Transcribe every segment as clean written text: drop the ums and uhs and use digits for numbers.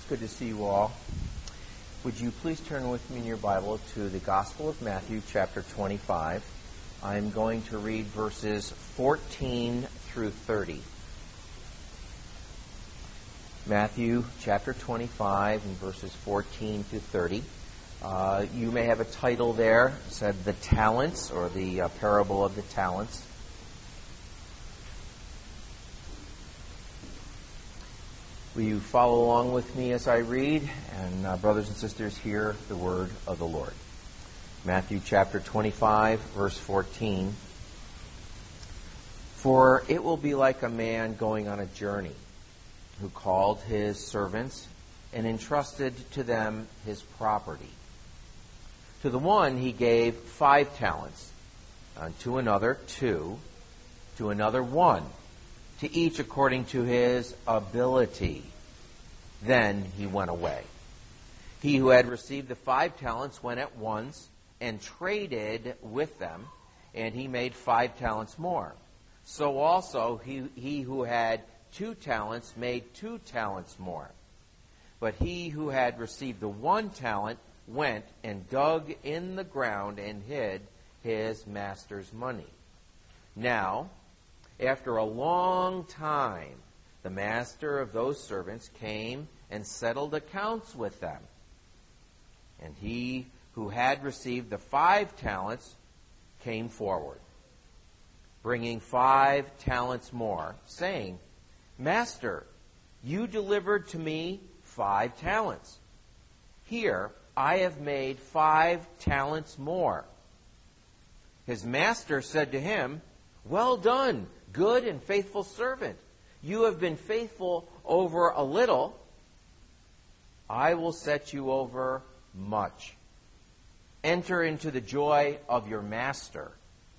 Good to see you all. Would you please turn with me in your Bible to the Gospel of Matthew, chapter 25. I'm going to read verses 14 through 30. Matthew, chapter 25, and verses 14 to 30. You may have a title there. It said The Talents, or the Parable of the Talents. Will you follow along with me as I read? And brothers and sisters, hear the word of the Lord. Matthew chapter 25, verse 14. For it will be like a man going on a journey, who called his servants and entrusted to them his property. To the one he gave 5 talents, to another 2, to another 1, to each according to his ability. Then he went away. He who had received the 5 talents went at once and traded with them, and he made 5 talents more. So also he who had 2 talents made 2 talents more. But he who had received the 1 talent went and dug in the ground and hid his master's money. Now, after a long time, the master of those servants came and settled accounts with them. And he who had received the 5 talents came forward, bringing 5 talents more, saying, Master, you delivered to me 5 talents. Here I have made 5 talents more. His master said to him, Well done, good and faithful servant. You have been faithful over a little. I will set you over much. Enter into the joy of your master.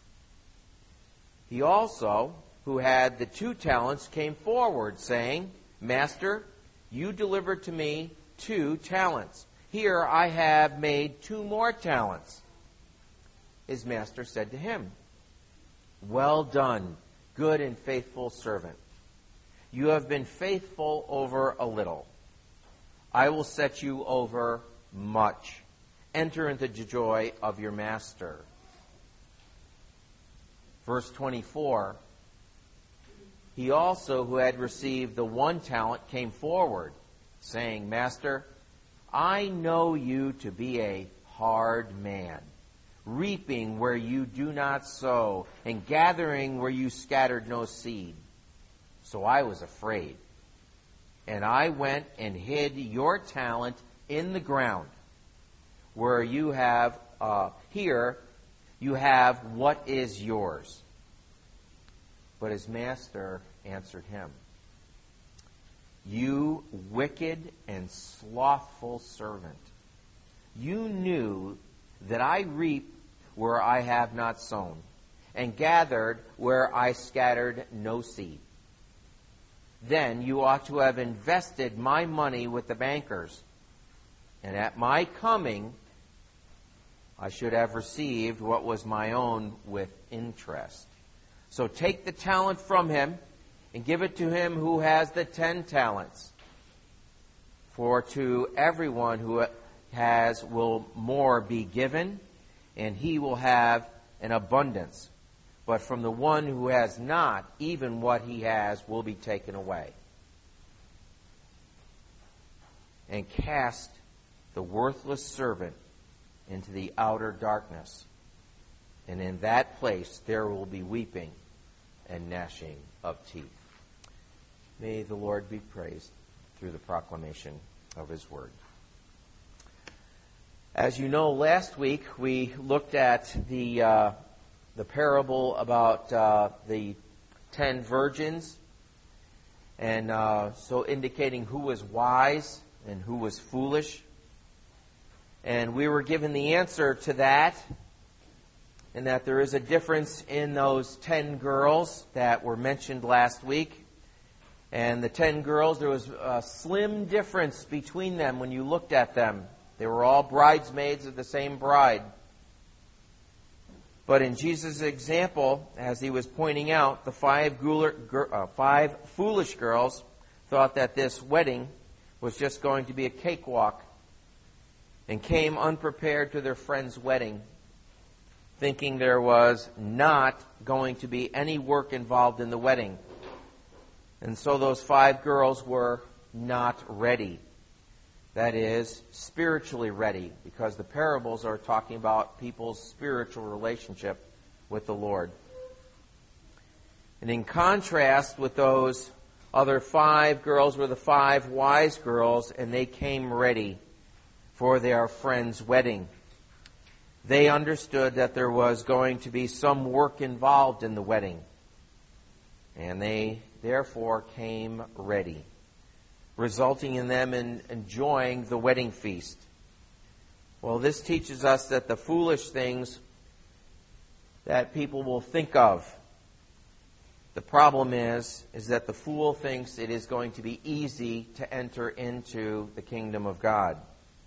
He also, who had the 2 talents, came forward, saying, Master, you delivered to me 2 talents. Here I have made 2 more talents. His master said to him, Well done, good and faithful servant. You have been faithful over a little. I will set you over much. Enter into the joy of your master. Verse 24. He also, who had received the 1 talent, came forward, saying, Master, I know you to be a hard man, reaping where you do not sow, and gathering where you scattered no seed. So I was afraid, and I went and hid your talent in the ground, where you have, here you have what is yours. But his master answered him, You wicked and slothful servant, you knew that I reap where I have not sown, and gathered where I scattered no seed. Then you ought to have invested my money with the bankers, and at my coming I should have received what was my own with interest. So take the talent from him and give it to him who has the 10 talents. For to everyone who has will more be given, and he will have an abundance. But from the one who has not, even what he has will be taken away. And cast the worthless servant into the outer darkness. And in that place there will be weeping and gnashing of teeth. May the Lord be praised through the proclamation of his word. As you know, last week we looked at the parable about the 10 virgins, and so indicating who was wise and who was foolish. And we were given the answer to that, and that there is a difference in those 10 girls that were mentioned last week. And the 10 girls, there was a slim difference between them when you looked at them. They were all bridesmaids of the same bride. But in Jesus' example, as he was pointing out, the 5 foolish girls thought that this wedding was just going to be a cakewalk and came unprepared to their friend's wedding, thinking there was not going to be any work involved in the wedding. And so those 5 girls were not ready. That is, spiritually ready, because the parables are talking about people's spiritual relationship with the Lord. And in contrast with those other 5 girls were the 5 wise girls, and they came ready for their friend's wedding. They understood that there was going to be some work involved in the wedding, and they therefore came ready, resulting in them in enjoying the wedding feast. Well, this teaches us that the foolish things that people will think of, the problem is that the fool thinks it is going to be easy to enter into the kingdom of God.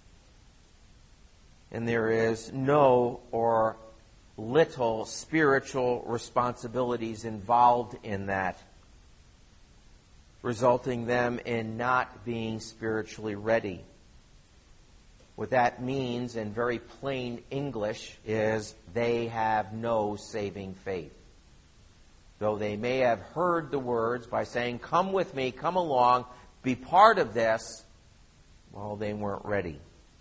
And there is no or little spiritual responsibilities involved in that, resulting them in not being spiritually ready. What that means in very plain English is they have no saving faith. Though they may have heard the words by saying, "Come with me, come along, be part of this," well, they weren't ready.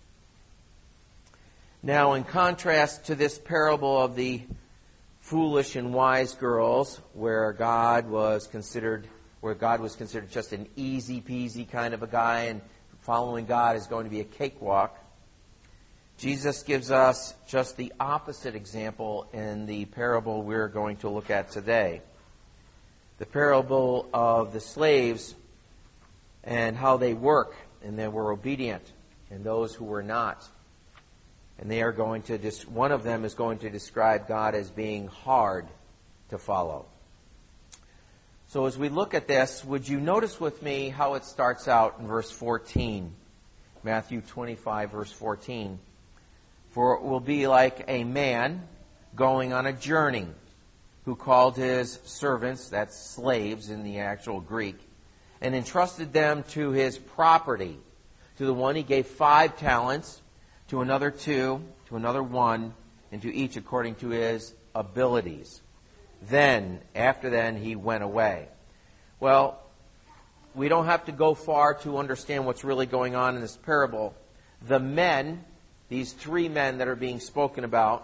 Now, in contrast to this parable of the foolish and wise girls, where God was considered just an easy-peasy kind of a guy, and following God is going to be a cakewalk, Jesus gives us just the opposite example in the parable we're going to look at today. The parable of the slaves and how they work, and they were obedient, and those who were not. And they are going to, one of them is going to describe God as being hard to follow. So as we look at this, would you notice with me how it starts out in verse 14? Matthew 25, verse 14. For it will be like a man going on a journey, who called his servants, that's slaves in the actual Greek, and entrusted them to his property. To the one he gave 5 talents, to another 2, to another 1, and to each according to his abilities. After then, he went away. Well, we don't have to go far to understand what's really going on in this parable. The men, these 3 men that are being spoken about,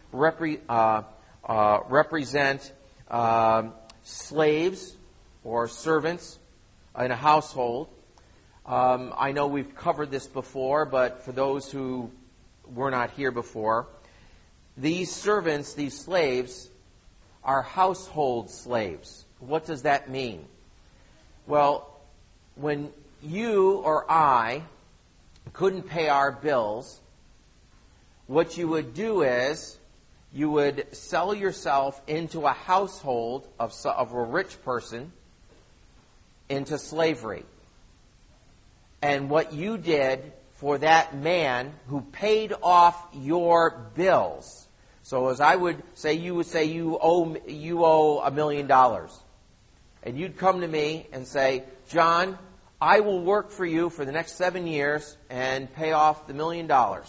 represent slaves or servants in a household. I know we've covered this before, but for those who were not here before, these servants, these slaves, are household slaves. What does that mean? Well, when you or I couldn't pay our bills, what you would do is you would sell yourself into a household of a rich person into slavery. And what you did for that man who paid off your bills. So as I would say, you would say you owe $1 million. And you'd come to me and say, "John, I will work for you for the next 7 years and pay off the $1 million.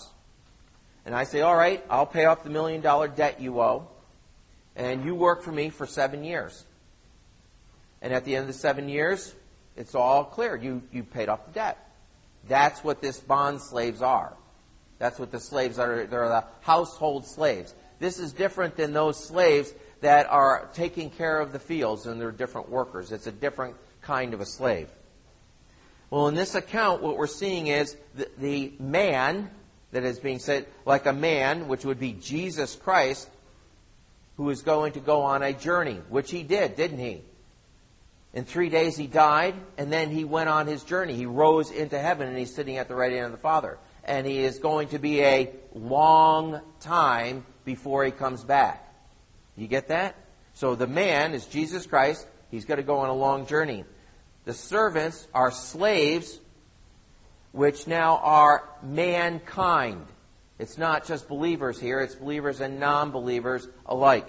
And I say, "All right, I'll pay off the $1 million debt you owe. And you work for me for 7 years. And at the end of the 7 years, it's all clear. You paid off the debt." That's what this bond slaves are. That's what the slaves are. They're the household slaves. This is different than those slaves that are taking care of the fields, and they're different workers. It's a different kind of a slave. Well, in this account, what we're seeing is the man that is being said, like a man, which would be Jesus Christ, who is going to go on a journey, which he did, didn't he? In 3 days he died, and then he went on his journey. He rose into heaven, and he's sitting at the right hand of the Father. And he is going to be a long time before he comes back. You get that? So the man is Jesus Christ. He's going to go on a long journey. The servants are slaves, which now are mankind. It's not just believers here. It's believers and non-believers alike.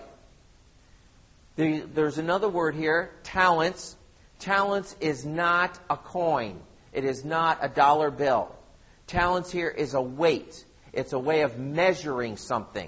There's another word here, talents. Talents is not a coin. It is not a dollar bill. Talents here is a weight. It's a way of measuring something.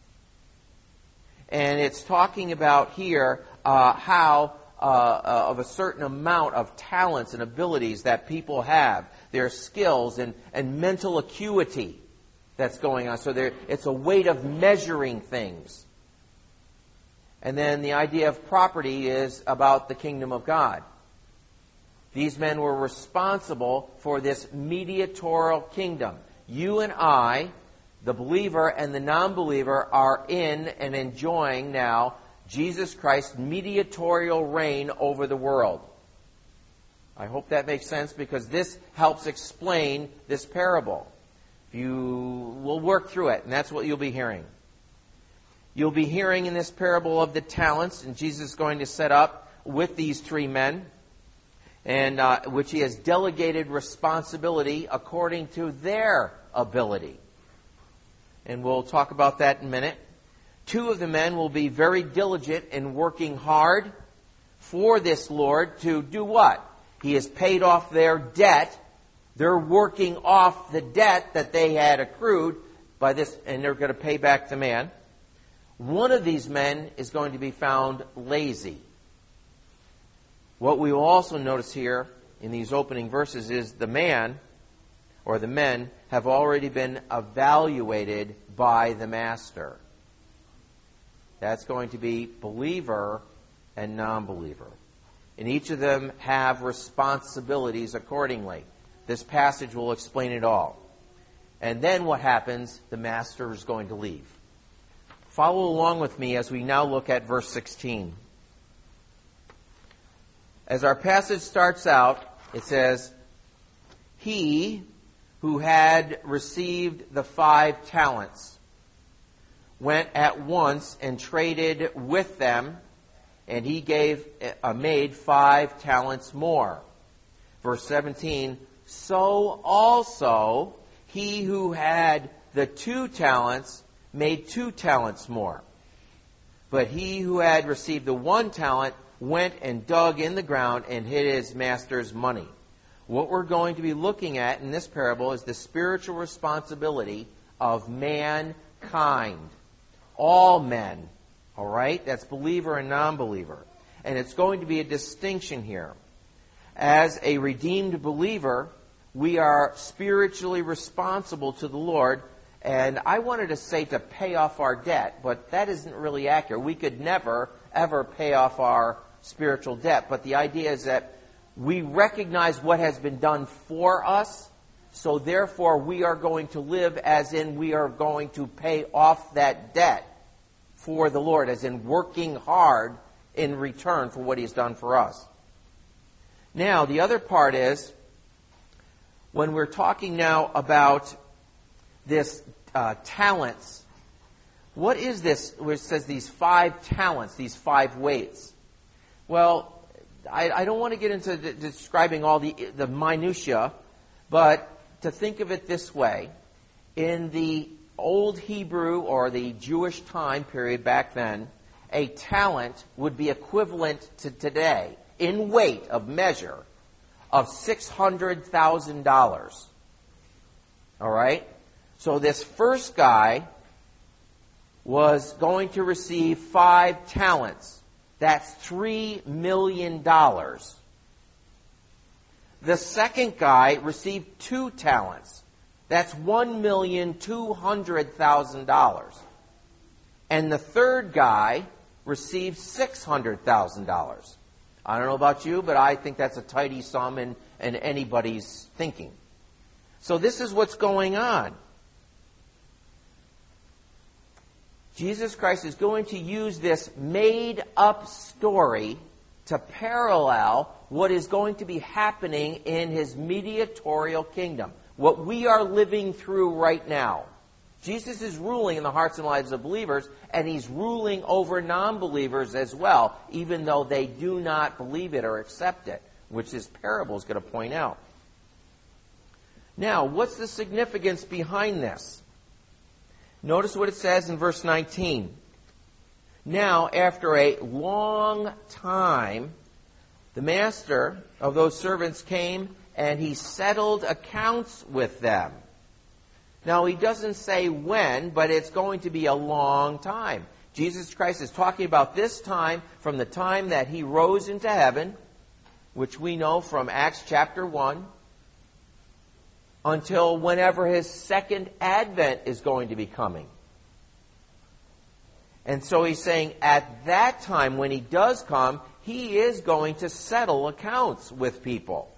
And it's talking about here how of a certain amount of talents and abilities that people have, their skills and mental acuity that's going on. So it's a weight of measuring things. And then the idea of property is about the kingdom of God. These men were responsible for this mediatorial kingdom. You and I, the believer and the non-believer, are in and enjoying now Jesus Christ's mediatorial reign over the world. I hope that makes sense, because this helps explain this parable. We'll work through it, and that's what you'll be hearing. You'll be hearing in this parable of the talents, and Jesus is going to set up with these three men, and which he has delegated responsibility according to their ability. And we'll talk about that in a minute. Two of the men will be very diligent in working hard for this Lord to do what? He has paid off their debt. They're working off the debt that they had accrued by this, and they're going to pay back the man. One of these men is going to be found lazy. What we will also notice here in these opening verses is the man, or the men, have already been evaluated by the master. That's going to be believer and non-believer. And each of them have responsibilities accordingly. This passage will explain it all. And then what happens? The master is going to leave. Follow along with me as we now look at verse 16. As our passage starts out, it says, "He who had received the 5 talents went at once and traded with them, and he made 5 talents more." Verse 17, "So also he who had the 2 talents made 2 talents more. But he who had received the 1 talent went and dug in the ground and hid his master's money." What we're going to be looking at in this parable is the spiritual responsibility of mankind. All men. All right? That's believer and non-believer. And it's going to be a distinction here. As a redeemed believer, we are spiritually responsible to the Lord. And I wanted to say to pay off our debt, but that isn't really accurate. We could never, ever pay off our spiritual debt. But the idea is that we recognize what has been done for us, so therefore we are going to live as in we are going to pay off that debt for the Lord, as in working hard in return for what He's done for us. Now, the other part is, when we're talking now about this talents, what is this where it says these 5 talents, these 5 weights? Well, I don't want to get into describing all the minutiae, but to think of it this way. In the Old Hebrew or the Jewish time period back then, a talent would be equivalent to today, in weight of measure, of $600,000. All right? So this first guy was going to receive 5 talents. That's $3 million. The second guy received 2 talents. That's $1,200,000. And the third guy received $600,000. I don't know about you, but I think that's a tidy sum in anybody's thinking. So this is what's going on. Jesus Christ is going to use this made-up story to parallel what is going to be happening in His mediatorial kingdom, what we are living through right now. Jesus is ruling in the hearts and lives of believers, and He's ruling over non-believers as well, even though they do not believe it or accept it, which this parable is going to point out. Now, what's the significance behind this? Notice what it says in verse 19. "Now, after a long time, the master of those servants came and he settled accounts with them. Now, he doesn't say when, but it's going to be a long time. Jesus Christ is talking about this time from the time that he rose into heaven, which we know from Acts chapter 1, until whenever his second advent is going to be coming. And so he's saying at that time, when he does come, he is going to settle accounts with people.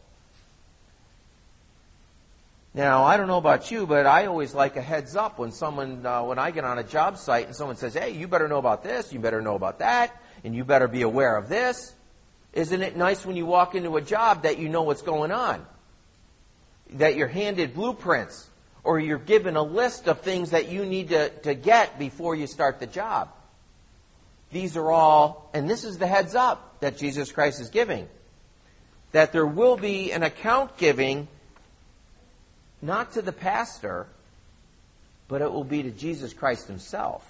Now, I don't know about you, but I always like a heads up when when I get on a job site and someone says, hey, you better know about this, you better know about that, and you better be aware of this. Isn't it nice when you walk into a job that you know what's going on? That you're handed blueprints, or you're given a list of things that you need to get before you start the job. These are all, and this is the heads up that Jesus Christ is giving, that there will be an account giving not to the pastor, but it will be to Jesus Christ himself.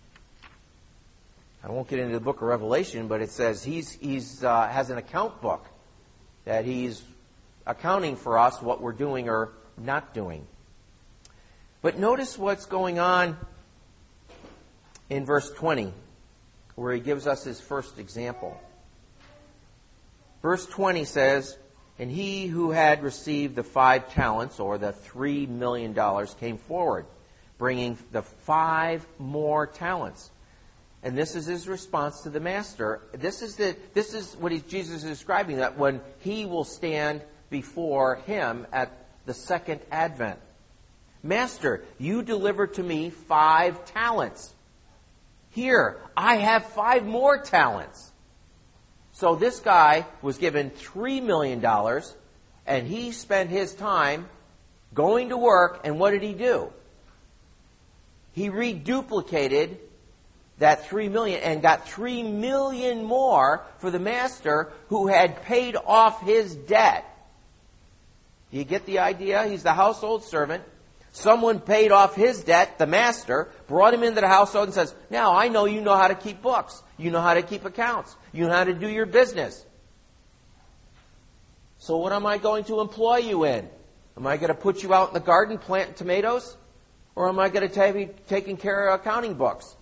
I won't get into the book of Revelation, but it says he's has an account book that he's accounting for us what we're doing or not doing. But notice what's going on in verse 20, where he gives us his first example. Verse 20 says, and he who had received the 5 talents, or the $3 million, came forward, bringing the 5 more talents. And this is his response to the master. This is what Jesus is describing, that when he will stand before him at the second advent. Master, you delivered to me 5 talents. Here, I have 5 more talents. So this guy was given $3 million, and he spent his time going to work, and what did he do? He reduplicated that $3 million and got $3 million more for the master who had paid off his debt. Do you get the idea? He's the household servant. Someone paid off his debt, the master, brought him into the household and says, now I know you know how to keep books. You know how to keep accounts. You know how to do your business. So what am I going to employ you in? Am I going to put you out in the garden planting tomatoes? Or am I going to be taking care of accounting books?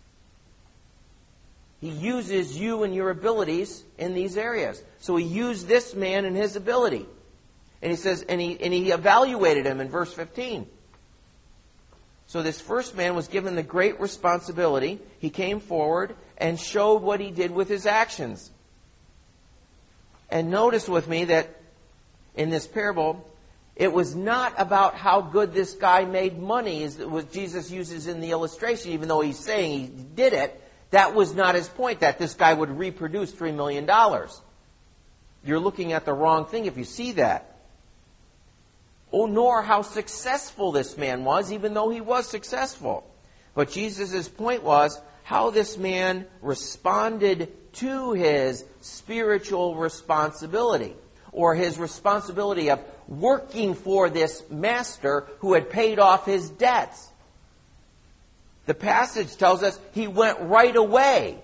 He uses you and your abilities in these areas. So he used this man and his ability. And he says, and he evaluated him in verse 15. So this first man was given the great responsibility. He came forward and showed what he did with his actions. And notice with me that in this parable, it was not about how good this guy made money, as what Jesus uses in the illustration, even though he's saying he did it. That was not his point, that this guy would reproduce $3 million. You're looking at the wrong thing if you see that. Oh, nor how successful this man was, even though he was successful. But Jesus' point was how this man responded to his spiritual responsibility, or his responsibility of working for this master who had paid off his debts. The passage tells us he went right away.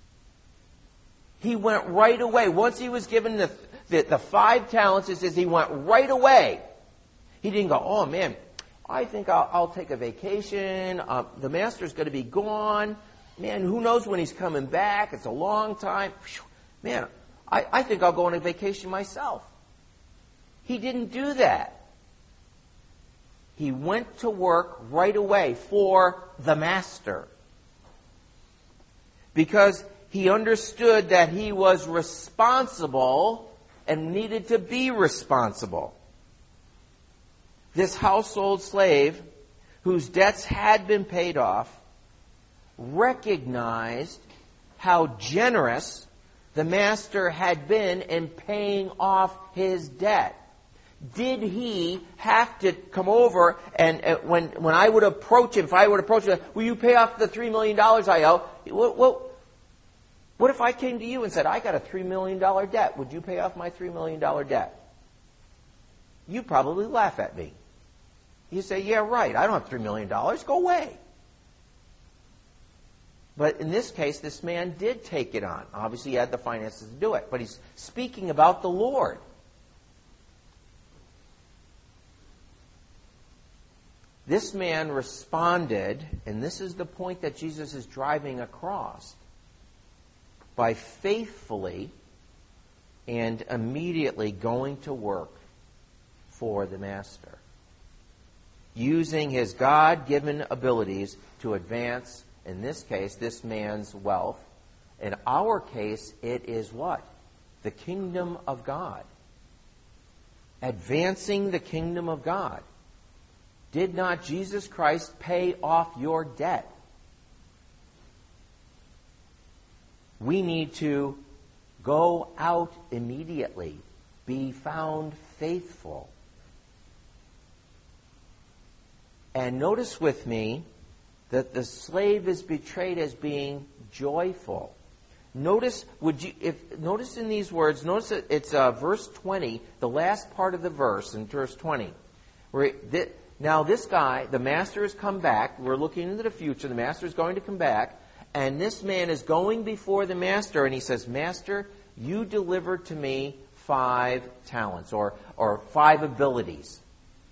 He went right away. Once he was given the 5 talents, it says he went right away. He didn't go, oh man, I think I'll take a vacation. The master's going to be gone. Man, who knows when he's coming back? It's a long time. Man, I think I'll go on a vacation myself. He didn't do that. He went to work right away for the master. Because he understood that he was responsible and needed to be responsible. This household slave, whose debts had been paid off, recognized how generous the master had been in paying off his debt. Did he have to come over and when I would approach him, if I would approach him, will you pay off the $3 million I owe? What if I came to you and said, I got a $3 million debt. Would you pay off my $3 million debt? You'd probably laugh at me. You say, yeah, right, I don't have $3 million. Go away. But in this case, this man did take it on. Obviously, he had the finances to do it. But he's speaking about the Lord. This man responded, and this is the point that Jesus is driving across, by faithfully and immediately going to work for the master, using his God-given abilities to advance, in this case, this man's wealth. In our case, it is what? The kingdom of God. Advancing the kingdom of God. Did not Jesus Christ pay off your debt? We need to go out immediately. Be found faithful. And notice with me that the slave is portrayed as being joyful. Notice in these words, notice that it's verse 20, the last part of the verse in verse 20. Now this guy, the master has come back. We're looking into the future. The master is going to come back. And this man is going before the master, and he says, Master, you delivered to me 5 talents, or 5 abilities.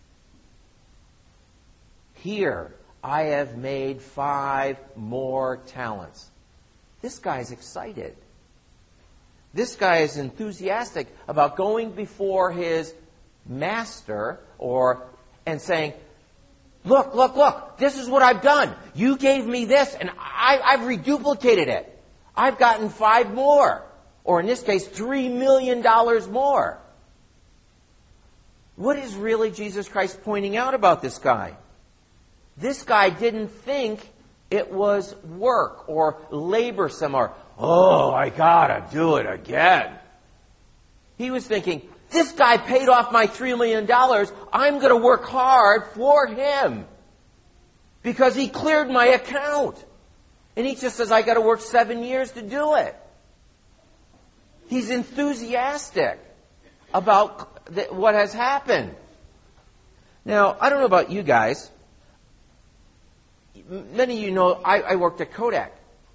Here, I have made 5 more talents. This guy's excited. This guy is enthusiastic about going before his master and saying, Look, this is what I've done. You gave me this, and I've reduplicated it. I've gotten 5 more. Or in this case, $3 million more. What is really Jesus Christ pointing out about this guy? This guy didn't think it was work or laborsome or, I gotta do it again. He was thinking, this guy paid off my $3 million. I'm going to work hard for him because he cleared my account. And he just says, I got to work 7 years to do it. He's enthusiastic about what has happened. Now, I don't know about you guys. Many of you know I worked at Kodak.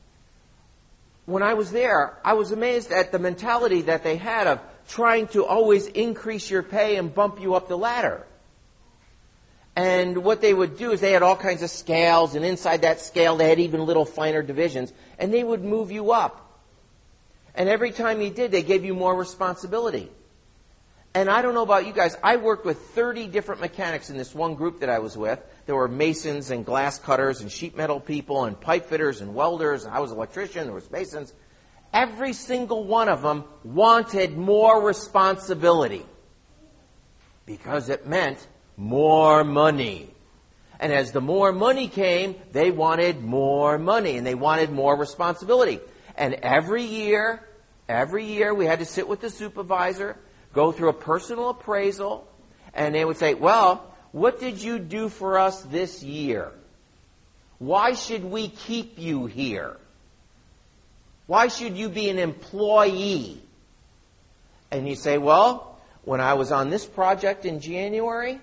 When I was there, I was amazed at the mentality that they had of trying to always increase your pay and bump you up the ladder. And what they would do is they had all kinds of scales, and inside that scale they had even little finer divisions, and they would move you up. And every time you did, they gave you more responsibility. And I don't know about you guys, I worked with 30 different mechanics in this one group that I was with. There were masons and glass cutters and sheet metal people and pipe fitters and welders. I was an electrician, there was masons. Every single one of them wanted more responsibility because it meant more money. And as the more money came, they wanted more money and they wanted more responsibility. And every year we had to sit with the supervisor, go through a personal appraisal, and they would say, well, what did you do for us this year? Why should we keep you here? Why should you be an employee? And you say, well, when I was on this project in January,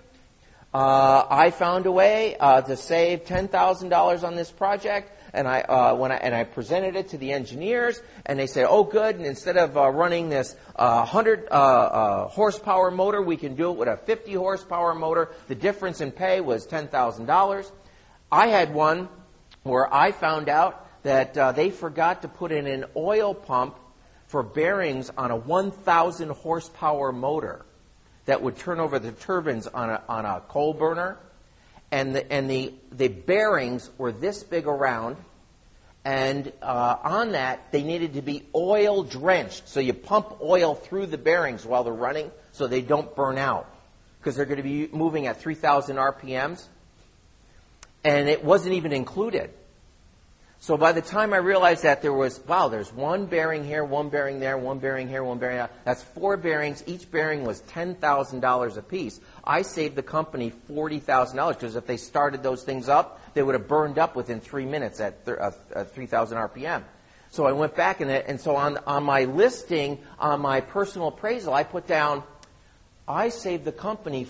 I found a way to save $10,000 on this project, and I presented it to the engineers, and they said, oh, good, and instead of running this 100 horsepower motor, we can do it with a 50 horsepower motor. The difference in pay was $10,000. I had one where I found out that they forgot to put in an oil pump for bearings on a 1,000 horsepower motor that would turn over the turbines on a coal burner. And the bearings were this big around, and on that they needed to be oil drenched. So you pump oil through the bearings while they're running so they don't burn out because they're going to be moving at 3,000 RPMs. And it wasn't even included. So by the time I realized that there's one bearing here, one bearing there, one bearing here, one bearing there. That's 4 bearings. Each bearing was $10,000 a piece. I saved the company $40,000 because if they started those things up, they would have burned up within 3 minutes at 3,000 RPM. So I went back and so on my listing, on my personal appraisal, I put down, I saved the company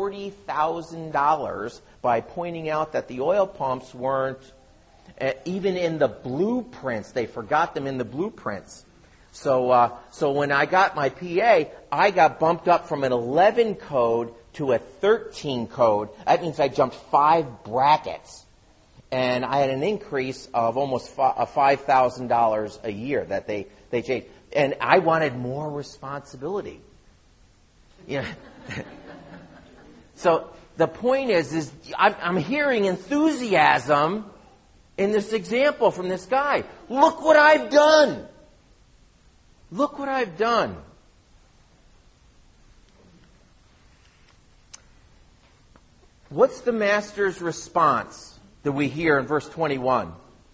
$40,000 by pointing out that the oil pumps weren't even in the blueprints. They forgot them in the blueprints. So when I got my PA, I got bumped up from an 11 code to a 13 code, that means I jumped 5 brackets. And I had an increase of almost $5,000 a year that they changed. And I wanted more responsibility. Yeah. So the point is I'm hearing enthusiasm in this example from this guy. Look what I've done. Look what I've done. What's the master's response that we hear in verse 21?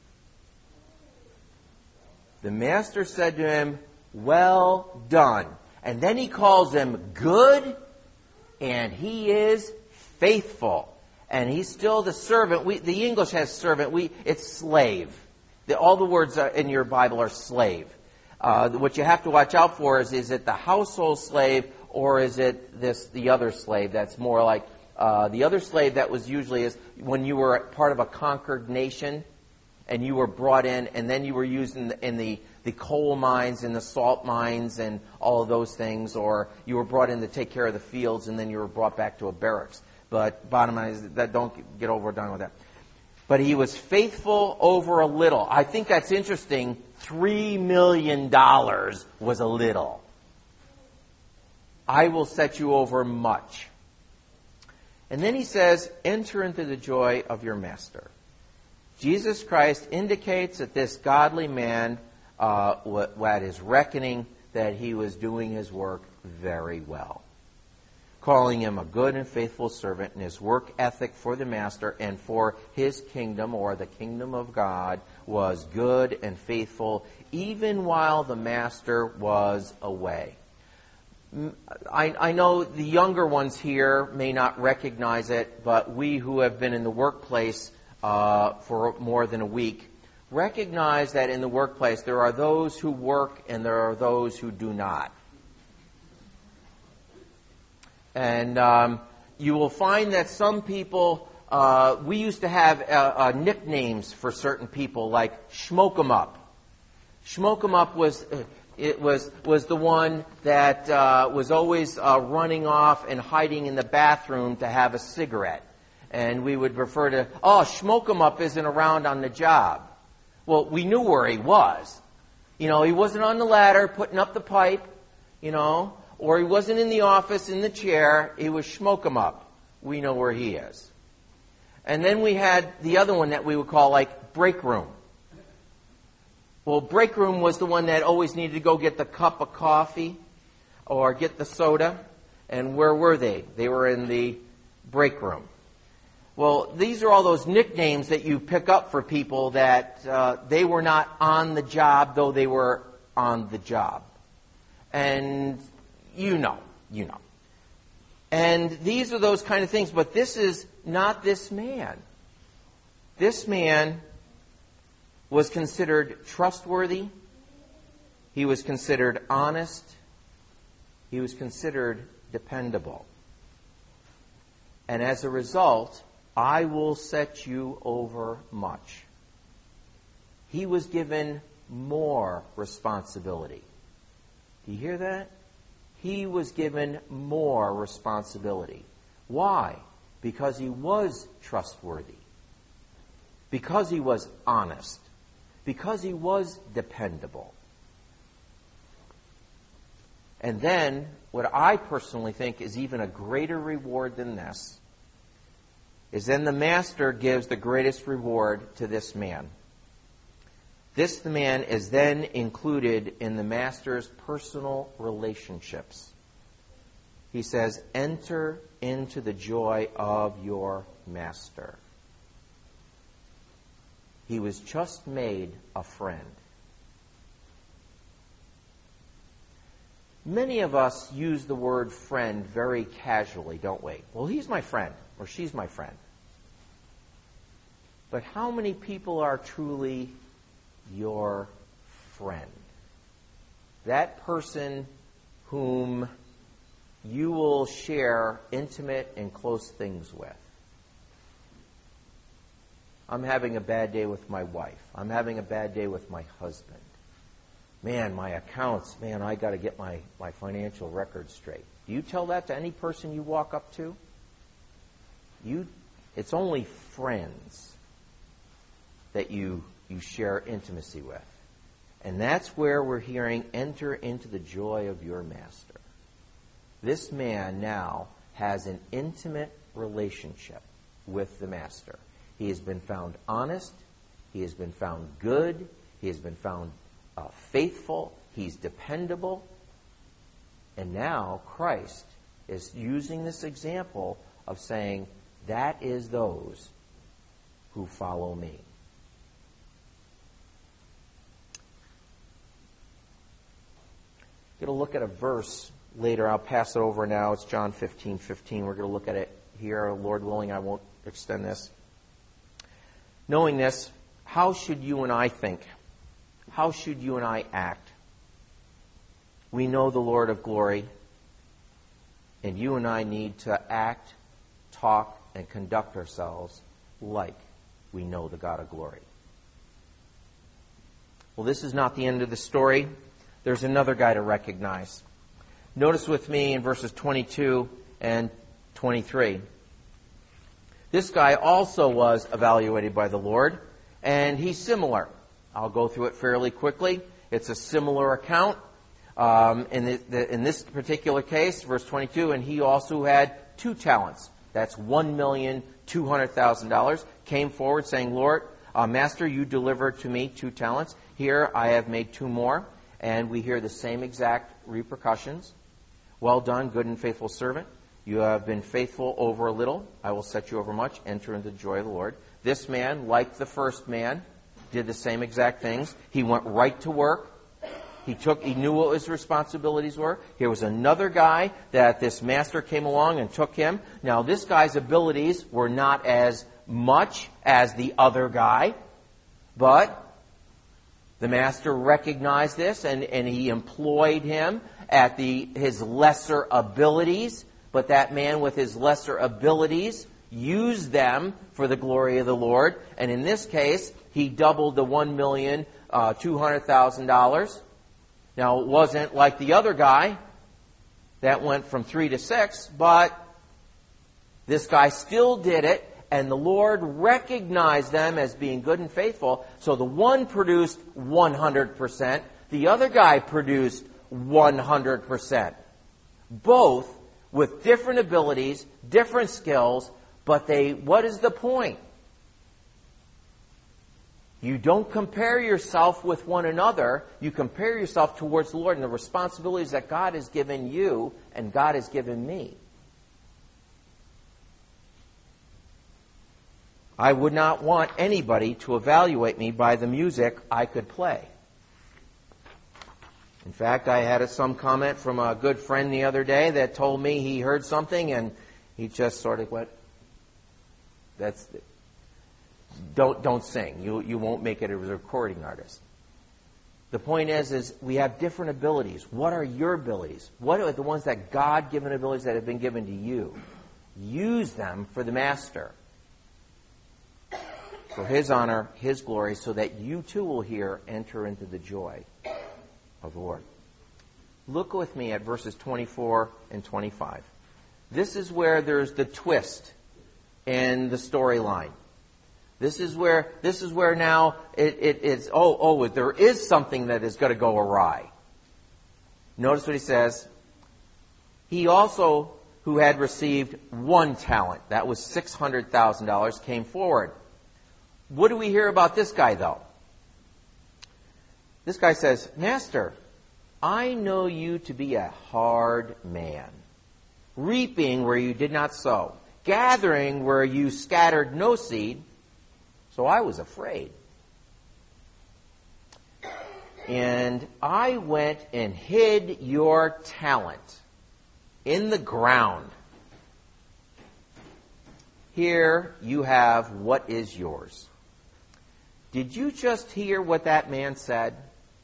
The master said to him, "Well done." And then he calls him good, and he is faithful. And he's still the servant. The English has servant. It's slave. All the words in your Bible are slave. What you have to watch out for is it the household slave, or is it the other slave that's more like the other slave that was usually is when you were part of a conquered nation and you were brought in, and then you were used in the coal mines and the salt mines and all of those things, or you were brought in to take care of the fields and then you were brought back to a barracks. But bottom line is that don't get overdone with that. But he was faithful over a little. I think that's interesting. $3 million was a little. I will set you over much. And then he says, enter into the joy of your master. Jesus Christ indicates that this godly man, at his reckoning, that he was doing his work very well. Calling him a good and faithful servant, and his work ethic for the master and for his kingdom, or the kingdom of God, was good and faithful, even while the master was away. I know the younger ones here may not recognize it, but we who have been in the workplace for more than a week recognize that in the workplace there are those who work and there are those who do not. And you will find that some people, we used to have nicknames for certain people, like Smoke 'em Up. Smoke 'em Up was the one that was always running off and hiding in the bathroom to have a cigarette. And we would refer to, Smoke 'em Up isn't around on the job. Well, we knew where he was. He wasn't on the ladder putting up the pipe, or he wasn't in the office in the chair. He was Smoke 'em Up. We know where he is. And then we had the other one that we would call break room. Well, break room was the one that always needed to go get the cup of coffee or get the soda. And where were they? They were in the break room. Well, these are all those nicknames that you pick up for people that they were not on the job, though they were on the job. And you know. And these are those kind of things, but this is not this man. This man was considered trustworthy. He was considered honest. He was considered dependable. And as a result, I will set you over much. He was given more responsibility. Do you hear that? He was given more responsibility. Why? Because he was trustworthy. Because he was honest. Because he was dependable. And then, what I personally think is even a greater reward than this, is then the master gives the greatest reward to this man. This man is then included in the master's personal relationships. He says, enter into the joy of your master. He was just made a friend. Many of us use the word friend very casually, don't we? Well, he's my friend, or she's my friend. But how many people are truly your friend? That person whom you will share intimate and close things with. I'm having a bad day with my wife. I'm having a bad day with my husband. Man, my accounts, I got to get my financial records straight. Do you tell that to any person you walk up to? It's only friends that you share intimacy with. And that's where we're hearing, enter into the joy of your master. This man now has an intimate relationship with the master. He has been found honest. He has been found good. He has been found faithful. He's dependable. And now Christ is using this example of saying, that is those who follow me. We're going to look at a verse later. I'll pass it over now. It's John 15:15. We're going to look at it here. Lord willing, I won't extend this. Knowing this, how should you and I think? How should you and I act? We know the Lord of glory, and you and I need to act, talk, and conduct ourselves like we know the God of glory. Well, this is not the end of the story. There's another guy to recognize. Notice with me in verses 22 and 23. This guy also was evaluated by the Lord, and he's similar. I'll go through it fairly quickly. It's a similar account. In this particular case, verse 22, and he also had 2 talents. That's $1,200,000. Came forward saying, Lord, Master, you delivered to me 2 talents. Here I have made 2 more. And we hear the same exact repercussions. Well done, good and faithful servant. You have been faithful over a little. I will set you over much. Enter into the joy of the Lord. This man, like the first man, did the same exact things. He went right to work. He knew what his responsibilities were. Here was another guy that this master came along and took him. Now, this guy's abilities were not as much as the other guy, but the master recognized this, and he employed him at his lesser abilities. But that man with his lesser abilities used them for the glory of the Lord. And in this case, he doubled the $1,200,000. Now, it wasn't like the other guy that went from 3 to 6, but this guy still did it. And the Lord recognized them as being good and faithful. So the one produced 100%. The other guy produced 100%. Both with different abilities, different skills. But what is the point? You don't compare yourself with one another. You compare yourself towards the Lord and the responsibilities that God has given you and God has given me. I would not want anybody to evaluate me by the music I could play. In fact, I had some comment from a good friend the other day that told me he heard something and he just sort of went, don't sing. You won't make it as a recording artist. The point is we have different abilities. What are your abilities? What are the ones that God-given abilities that have been given to you? Use them for the master, for His honor, His glory, so that you too will enter into the joy of the Lord. Look with me at verses 24 and 25. This is where there's the twist in the storyline. This is where now it's there is something that is going to go awry. Notice what he says. He also, who had received 1 talent, that was $600,000, came forward. What do we hear about this guy, though? This guy says, Master, I know you to be a hard man, reaping where you did not sow, gathering where you scattered no seed, so I was afraid. And I went and hid your talent in the ground. Here you have what is yours. Did you just hear what that man said?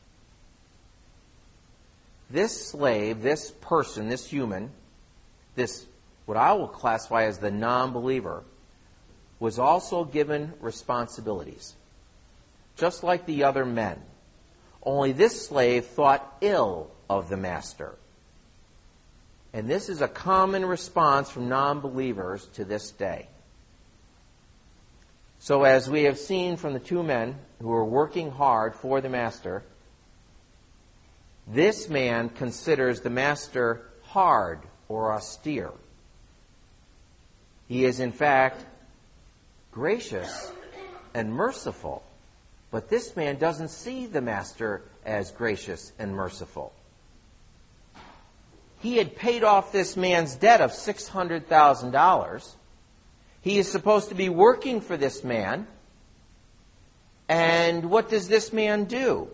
This slave, this person, this human, this, what I will classify as the non-believer, was also given responsibilities, just like the other men. Only this slave thought ill of the master. And this is a common response from non-believers to this day. So as we have seen from the two men who are working hard for the master, this man considers the master hard or austere. He is in fact gracious and merciful, but this man doesn't see the master as gracious and merciful. He had paid off this man's debt of $600,000. He is supposed to be working for this man. And what does this man do?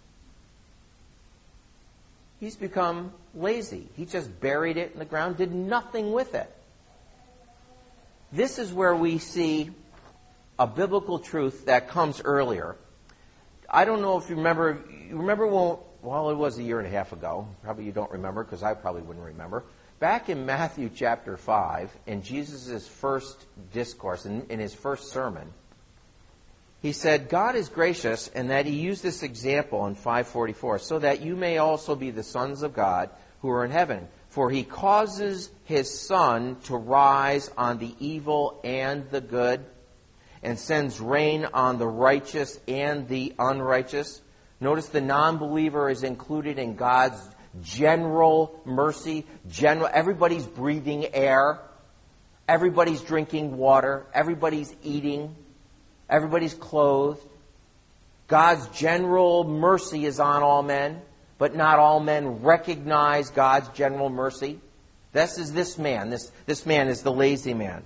He's become lazy. He just buried it in the ground, did nothing with it. This is where we see a biblical truth that comes earlier. I don't know if you remember when, well, it was a year and a half ago. Probably you don't remember because I probably wouldn't remember. Back in Matthew chapter 5, in Jesus' first discourse, in his first sermon, he said, God is gracious, and that he used this example in 5:44, so that you may also be the sons of God who are in heaven. For he causes his sun to rise on the evil and the good, and sends rain on the righteous and the unrighteous. Notice the non-believer is included in God's general mercy. Everybody's breathing air. Everybody's drinking water. Everybody's eating. Everybody's clothed. God's general mercy is on all men, but not all men recognize God's general mercy. This is this man. This man is the lazy man.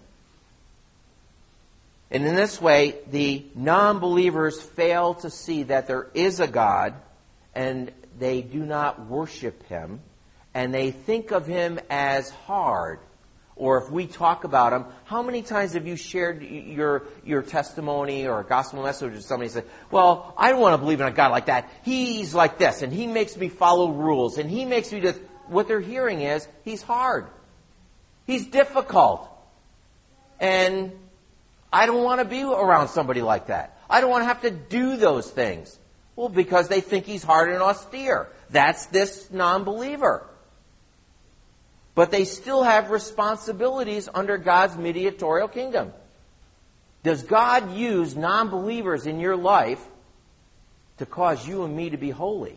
And in this way, the non-believers fail to see that there is a God, and they do not worship him, and they think of him as hard. Or if we talk about him, how many times have you shared your testimony or a gospel message with somebody and said, well, I don't want to believe in a God like that. He's like this, and he makes me follow rules, and he makes me just... What they're hearing is, he's hard. He's difficult. And I don't want to be around somebody like that. I don't want to have to do those things. Well, because they think he's hard and austere. That's this non-believer. But they still have responsibilities under God's mediatorial kingdom. Does God use non-believers in your life to cause you and me to be holy?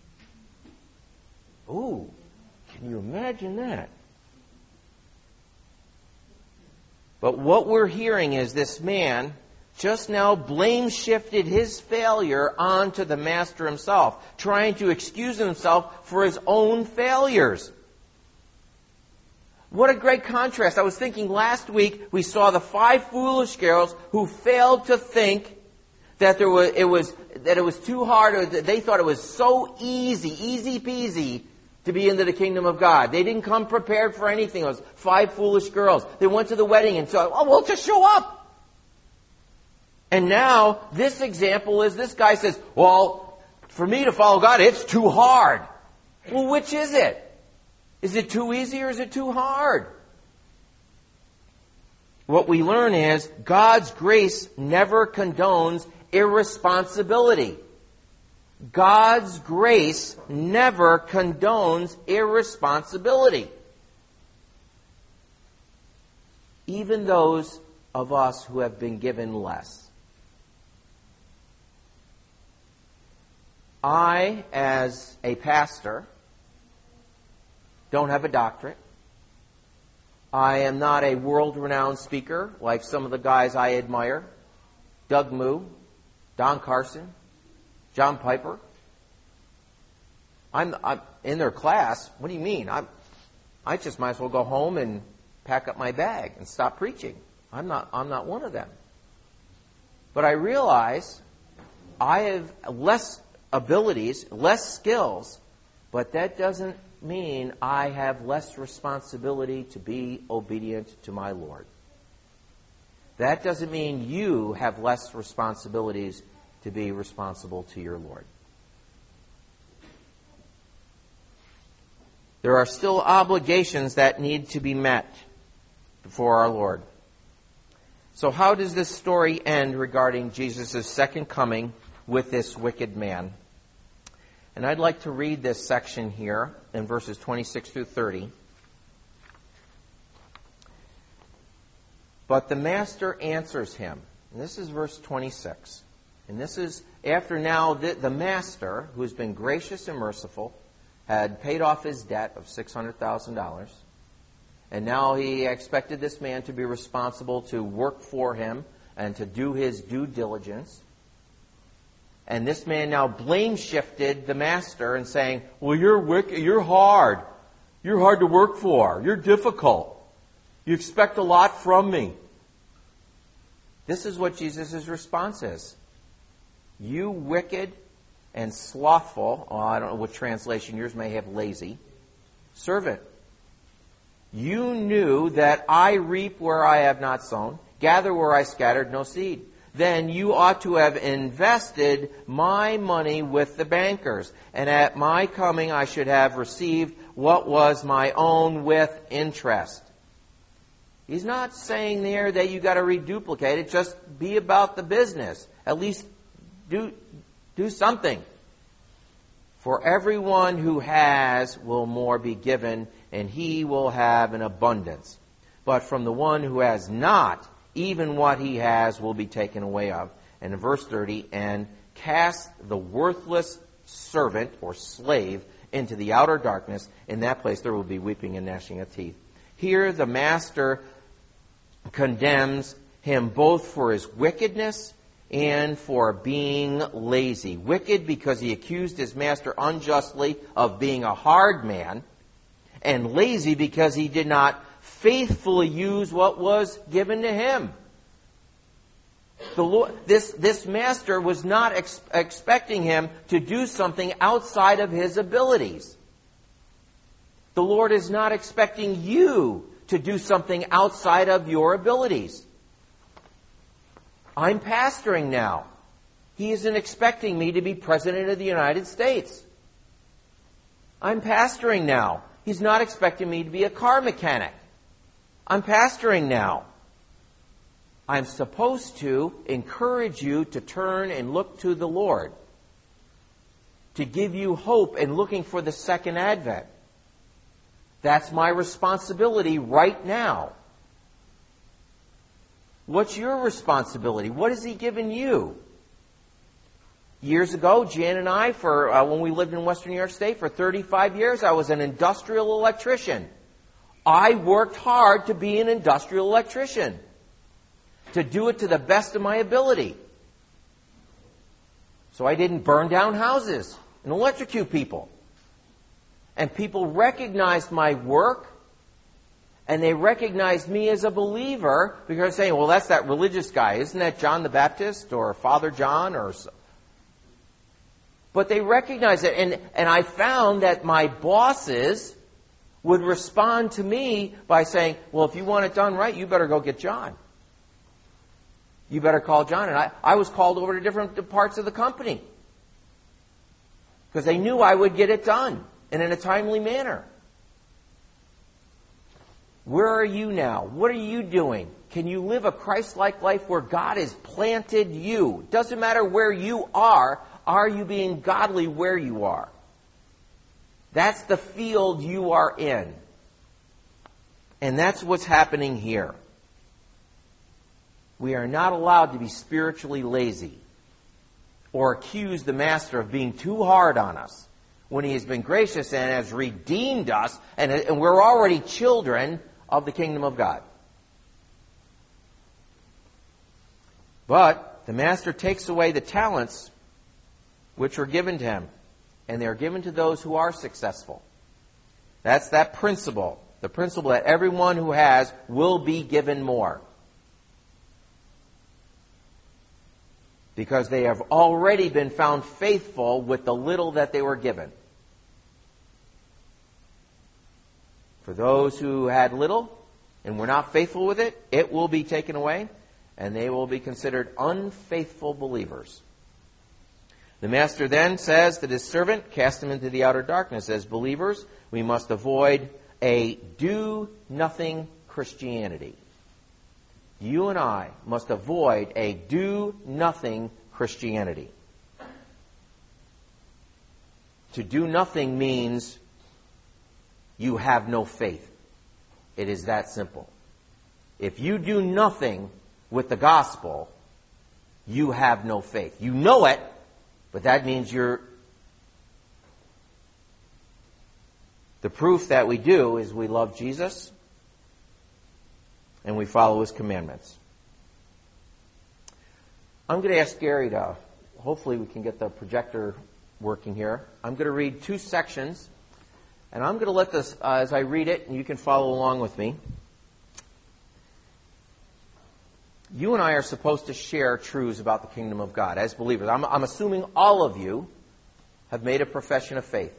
Ooh, can you imagine that? But what we're hearing is this man just now blame shifted his failure onto the master himself, trying to excuse himself for his own failures. What a great contrast. I was thinking last week we saw the 5 foolish girls who failed to think that it was too hard, or that they thought it was so easy peasy to be into the kingdom of God. They didn't come prepared for anything. It was 5 foolish girls. They went to the wedding and thought, oh, we'll just show up. And now, this example is this guy says, well, for me to follow God, it's too hard. Well, which is it? Is it too easy or is it too hard? What we learn is God's grace never condones irresponsibility. God's grace never condones irresponsibility. Even those of us who have been given less. I, as a pastor, don't have a doctorate. I am not a world-renowned speaker like some of the guys I admire. Doug Moo, Don Carson, John Piper. I'm in their class. What do you mean? I just might as well go home and pack up my bag and stop preaching. I'm not one of them. But I realize I have less abilities, less skills, but that doesn't mean I have less responsibility to be obedient to my Lord. That doesn't mean you have less responsibilities to be responsible to your Lord. There are still obligations that need to be met before our Lord. So how does this story end regarding Jesus' second coming with this wicked man? And I'd like to read this section here in verses 26 through 30. But the master answers him. And this is verse 26. And this is after now the master, who has been gracious and merciful, had paid off his debt of $600,000. And now he expected this man to be responsible to work for him and to do his due diligence. And this man now blame-shifted the master and saying, well, you're wicked, you're hard. You're hard to work for. You're difficult. You expect a lot from me. This is what Jesus' response is. You wicked and slothful, I don't know what translation yours may have, lazy, servant. You knew that I reap where I have not sown, gather where I scattered no seed. Then you ought to have invested my money with the bankers, and at my coming I should have received what was my own with interest. He's not saying there that you got to reduplicate it. Just be about the business. At least do something. For everyone who has will more be given, and he will have an abundance. But from the one who has not, even what he has will be taken away of. And in verse 30, and cast the worthless servant or slave into the outer darkness. In that place there will be weeping and gnashing of teeth. Here the master condemns him both for his wickedness and for being lazy. Wicked because he accused his master unjustly of being a hard man, and lazy because he did not faithfully use what was given to him. The Lord, this master was not expecting him to do something outside of his abilities. The Lord is not expecting you to do something outside of your abilities. I'm pastoring now. He isn't expecting me to be President of the United States. I'm pastoring now. He's not expecting me to be a car mechanic. I'm pastoring now. I'm supposed to encourage you to turn and look to the Lord, to give you hope in looking for the second advent. That's my responsibility right now. What's your responsibility? What has He given you? Years ago, Jan and I, when we lived in Western New York State for 35 years, I was an industrial electrician. I worked hard to be an industrial electrician, to do it to the best of my ability. So I didn't burn down houses and electrocute people. And people recognized my work, and they recognized me as a believer because they're saying, well, that's that religious guy. Isn't that John the Baptist or Father John? But they recognized it. And I found that my bosses would respond to me by saying, well, if you want it done right, you better go get John. You better call John. And I was called over to different parts of the company because they knew I would get it done and in a timely manner. Where are you now? What are you doing? Can you live a Christ-like life where God has planted you? Doesn't matter where you are you being godly where you are? That's the field you are in. And that's what's happening here. We are not allowed to be spiritually lazy or accuse the Master of being too hard on us when He has been gracious and has redeemed us, and we're already children of the kingdom of God. But the Master takes away the talents which were given to him, and they are given to those who are successful. That's that principle, the principle that everyone who has will be given more. Because they have already been found faithful with the little that they were given. For those who had little and were not faithful with it, it will be taken away, and they will be considered unfaithful believers. The Master then says to his servant, cast him into the outer darkness. As believers, we must avoid a do-nothing Christianity. You and I must avoid a do-nothing Christianity. To do nothing means you have no faith. It is that simple. If you do nothing with the gospel, you have no faith. You know it, but that means you're... The proof that we do is we love Jesus and we follow His commandments. I'm going to ask Gary to... Hopefully we can get the projector working here. I'm going to read 2 sections, and I'm going to let this, as I read it, and you can follow along with me. You and I are supposed to share truths about the kingdom of God as believers. I'm assuming all of you have made a profession of faith.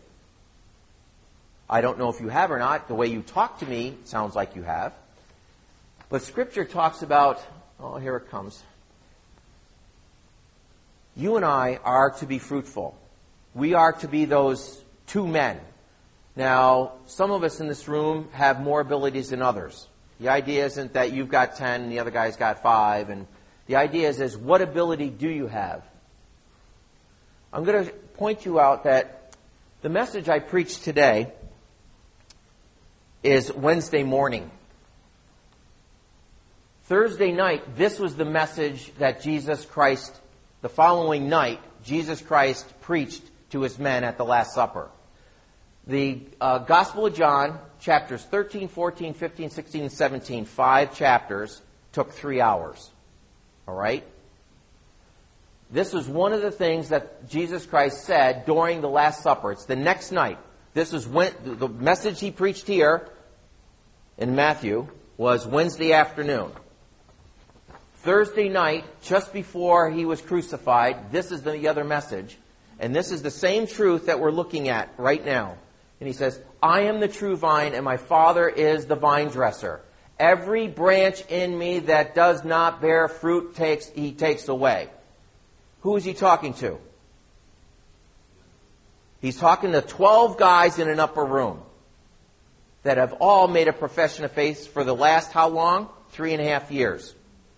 I don't know if you have or not. The way you talk to me sounds like you have. But Scripture talks about... Oh, here it comes. You and I are to be fruitful. We are to be those 2 men. Now, some of us in this room have more abilities than others. The idea isn't that you've got 10 and the other guy's got 5. And the idea is what ability do you have? I'm going to point you out that the message I preached today is Wednesday morning. Thursday night, this was the message that Jesus Christ, the following night, Jesus Christ preached to His men at the Last Supper. The Gospel of John, chapters 13, 14, 15, 16, and 17, 5 chapters, took 3 hours. All right? This was one of the things that Jesus Christ said during the Last Supper. It's the next night. This is when the message He preached here in Matthew was Wednesday afternoon. Thursday night, just before He was crucified, this is the other message. And this is the same truth that we're looking at right now. And He says, I am the true vine, and my Father is the vine dresser. Every branch in me that does not bear fruit, He takes away. Who is He talking to? He's talking to 12 guys in an upper room that have all made a profession of faith for the last how long? 3.5 years.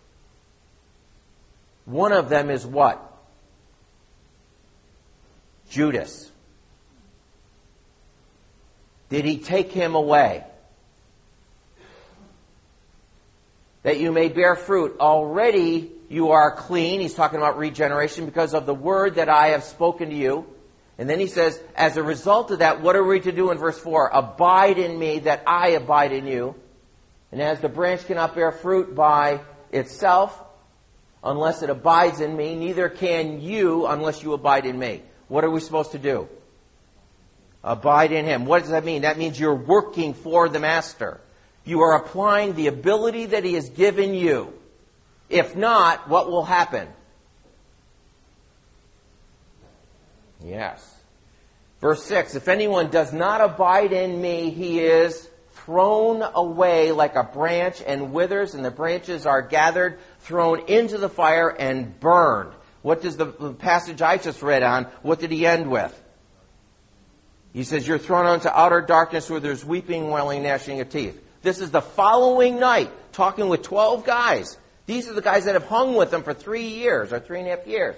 One of them is what? Judas. Did He take him away? That you may bear fruit. Already you are clean. He's talking about regeneration because of the word that I have spoken to you. And then He says, as a result of that, what are we to do in verse 4? Abide in me that I abide in you. And as the branch cannot bear fruit by itself, unless it abides in me, neither can you unless you abide in me. What are we supposed to do? Abide in Him. What does that mean? That means you're working for the Master. You are applying the ability that He has given you. If not, what will happen? Yes. Verse 6, if anyone does not abide in me, he is thrown away like a branch and withers, and the branches are gathered, thrown into the fire, and burned. What does the passage I just read on, what did he end with? He says, you're thrown into outer darkness where there's weeping, wailing, gnashing of teeth. This is the following night, talking with 12 guys. These are the guys that have hung with him for 3 years, or 3.5 years.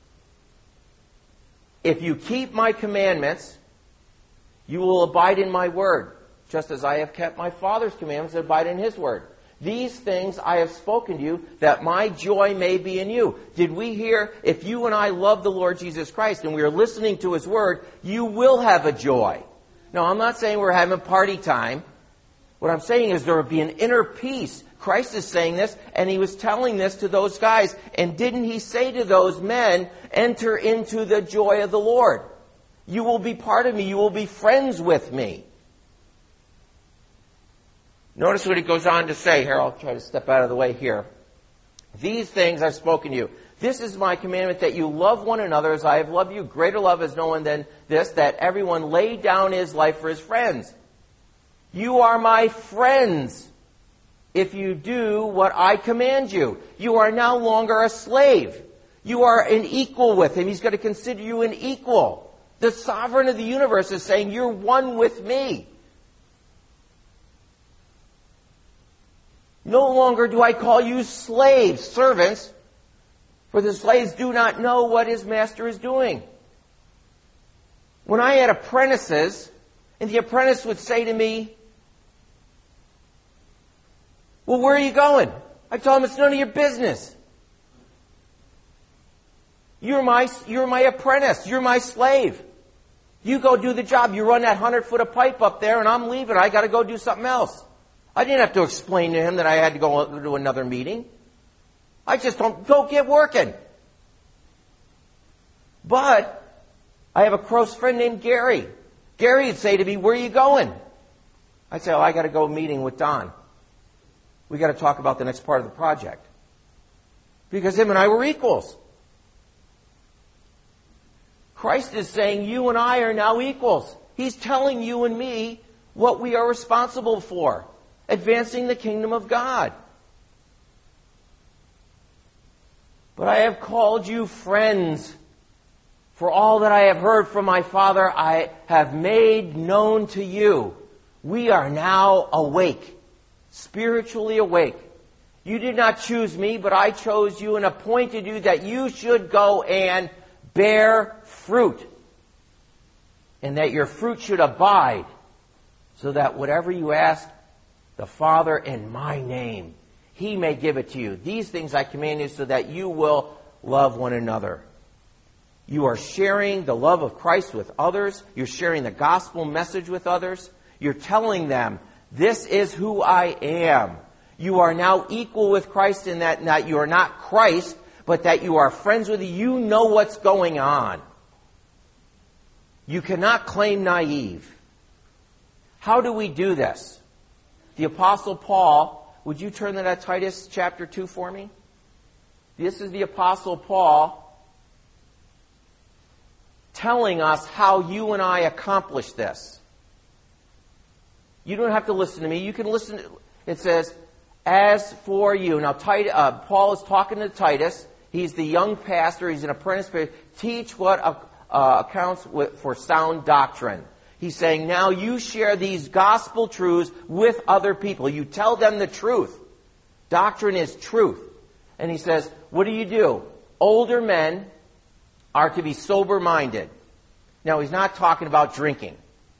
If you keep my commandments, you will abide in my word, just as I have kept my Father's commandments and abide in His word. These things I have spoken to you, that my joy may be in you. Did we hear, if you and I love the Lord Jesus Christ and we are listening to His word, you will have a joy. No, I'm not saying we're having party time. What I'm saying is there will be an inner peace. Christ is saying this, and He was telling this to those guys. And didn't He say to those men, enter into the joy of the Lord? You will be part of me. You will be friends with me. Notice what He goes on to say. Here, I'll try to step out of the way here. These things I've spoken to you. This is my commandment, that you love one another as I have loved you. Greater love has no one than this, that everyone lay down his life for his friends. You are my friends if you do what I command you. You are no longer a slave. You are an equal with Him. He's going to consider you an equal. The sovereign of the universe is saying, you're one with me. No longer do I call you slaves, servants, for the slaves do not know what his master is doing. When I had apprentices, and the apprentice would say to me, Well, where are you going? I told him it's none of your business. You're my apprentice. You're my slave. You go do the job. You run that 100-foot of pipe up there, and I'm leaving. I got to go do something else. I didn't have to explain to him that I had to go to another meeting. I just don't go get working. But I have a close friend named Gary. Gary would say to me, where are you going? I'd say, I got to go meeting with Don. We got to talk about the next part of the project. Because him and I were equals. Christ is saying you and I are now equals. He's telling you and me what we are responsible for. Advancing the kingdom of God. But I have called you friends. For all that I have heard from my Father, I have made known to you. We are now awake. Spiritually awake. You did not choose me, but I chose you and appointed you that you should go and bear fruit. And that your fruit should abide. So that whatever you ask the Father in my name, He may give it to you. These things I command you so that you will love one another. You are sharing the love of Christ with others. You're sharing the gospel message with others. You're telling them, this is who I am. You are now equal with Christ in that you are not Christ, but that you are friends with you. You know what's going on. You cannot claim naive. How do we do this? The Apostle Paul, would you turn to that Titus chapter 2 for me? This is the Apostle Paul telling us how you and I accomplish this. You don't have to listen to me. You can listen. It says, as for you. Now, Paul is talking to Titus. He's the young pastor. He's an apprentice pastor. Teach what accounts for sound doctrine. He's saying, now you share these gospel truths with other people. You tell them the truth. Doctrine is truth. And he says, what do? Older men are to be sober-minded. Now, he's not talking about drinking.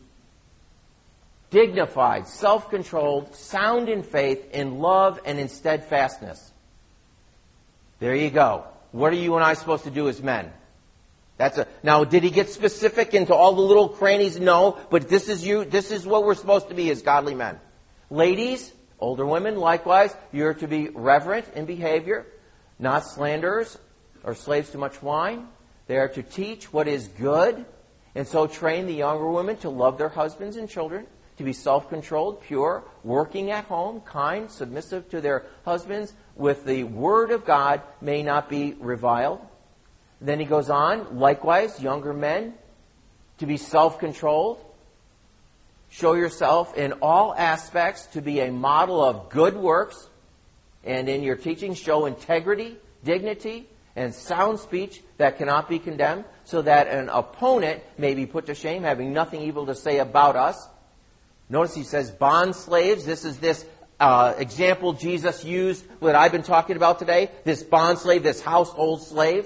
Dignified, self-controlled, sound in faith, in love, and in steadfastness. There you go. What are you and I supposed to do as men? Now, did he get specific into all the little crannies? No, but this is what we're supposed to be as godly men. Ladies, older women, likewise, you're to be reverent in behavior, not slanderers or slaves to much wine. They are to teach what is good, and so train the younger women to love their husbands and children, to be self-controlled, pure, working at home, kind, submissive to their husbands, with the word of God may not be reviled. Then he goes on, likewise, younger men, to be self-controlled. Show yourself in all aspects to be a model of good works, and in your teaching show integrity, dignity, and sound speech that cannot be condemned, so that an opponent may be put to shame, having nothing evil to say about us. Notice he says bond slaves. This is this example Jesus used, what I've been talking about today. This bond slave, this household slave,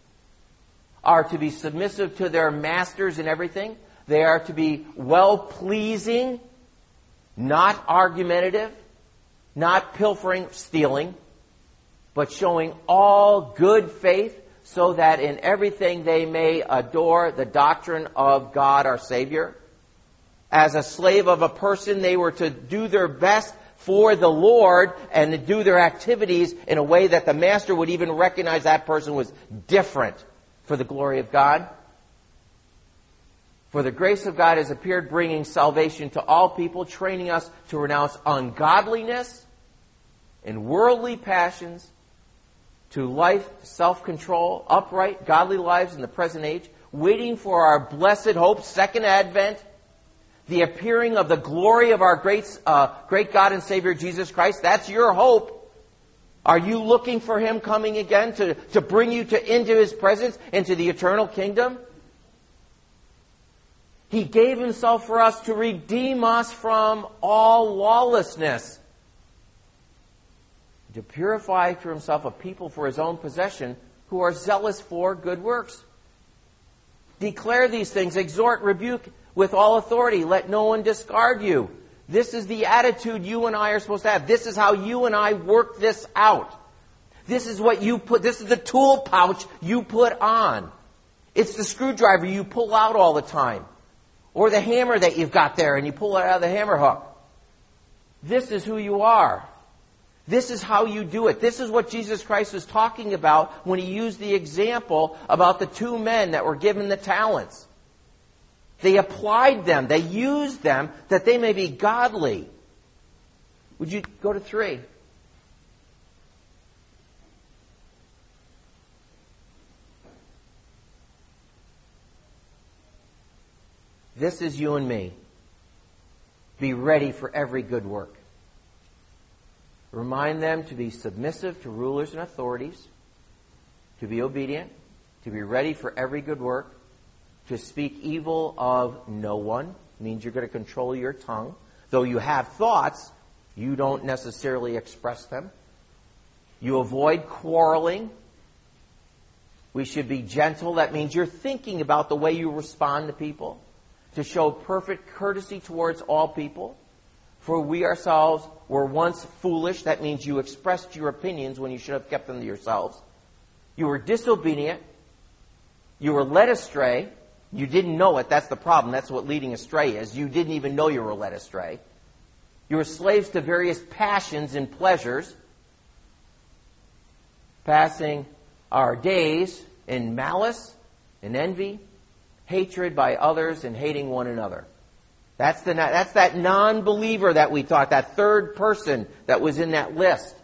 are to be submissive to their masters in everything. They are to be well-pleasing, not argumentative, not pilfering, stealing, but showing all good faith, so that in everything they may adore the doctrine of God our Savior. As a slave of a person, they were to do their best for the Lord and to do their activities in a way that the master would even recognize that person was different for the glory of God. For the grace of God has appeared, bringing salvation to all people, training us to renounce ungodliness and worldly passions, to life, self-control, upright, godly lives in the present age, waiting for our blessed hope, second advent, the appearing of the glory of our great God and Savior Jesus Christ. That's your hope. Are you looking for Him coming again to bring you into His presence, into the eternal kingdom? He gave Himself for us to redeem us from all lawlessness, to purify to Himself a people for His own possession who are zealous for good works. Declare these things, exhort, rebuke with all authority. Let no one discard you. This is the attitude you and I are supposed to have. This is how you and I work this out. This is what you put, this is the tool pouch you put on. It's the screwdriver you pull out all the time. Or the hammer that you've got there and you pull it out of the hammer hook. This is who you are. This is how you do it. This is what Jesus Christ was talking about when he used the example about the two men that were given the talents. They applied them. They used them that they may be godly. Would you go to 3? This is you and me. Be ready for every good work. Remind them to be submissive to rulers and authorities, to be obedient, to be ready for every good work, to speak evil of no one. Means you're going to control your tongue. Though you have thoughts, you don't necessarily express them. You avoid quarreling. We should be gentle. That means you're thinking about the way you respond to people. To show perfect courtesy towards all people. For we ourselves were once foolish. That means you expressed your opinions when you should have kept them to yourselves. You were disobedient. You were led astray. You didn't know it. That's the problem. That's what leading astray is. You didn't even know you were led astray. You were slaves to various passions and pleasures, passing our days in malice and envy, hatred by others, and hating one another. That's that non-believer that we taught, that third person that was in that list.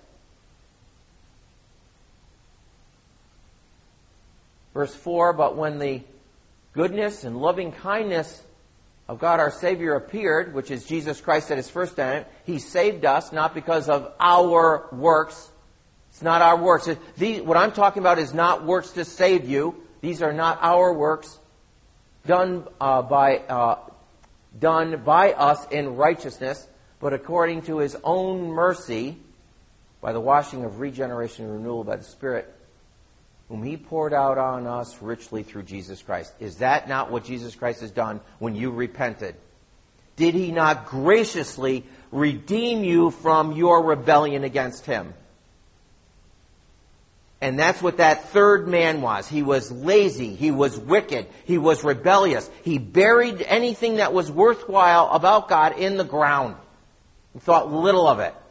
Verse 4, but when the goodness and loving kindness of God our Savior appeared, which is Jesus Christ at His first advent, He saved us not because of our works. It's not our works. What I'm talking about is not works to save you. These are not our works done by us in righteousness, but according to His own mercy, by the washing of regeneration and renewal by the Spirit, whom He poured out on us richly through Jesus Christ. Is that not what Jesus Christ has done when you repented? Did He not graciously redeem you from your rebellion against Him? And that's what that third man was. He was lazy. He was wicked. He was rebellious. He buried anything that was worthwhile about God in the ground. He thought little of it.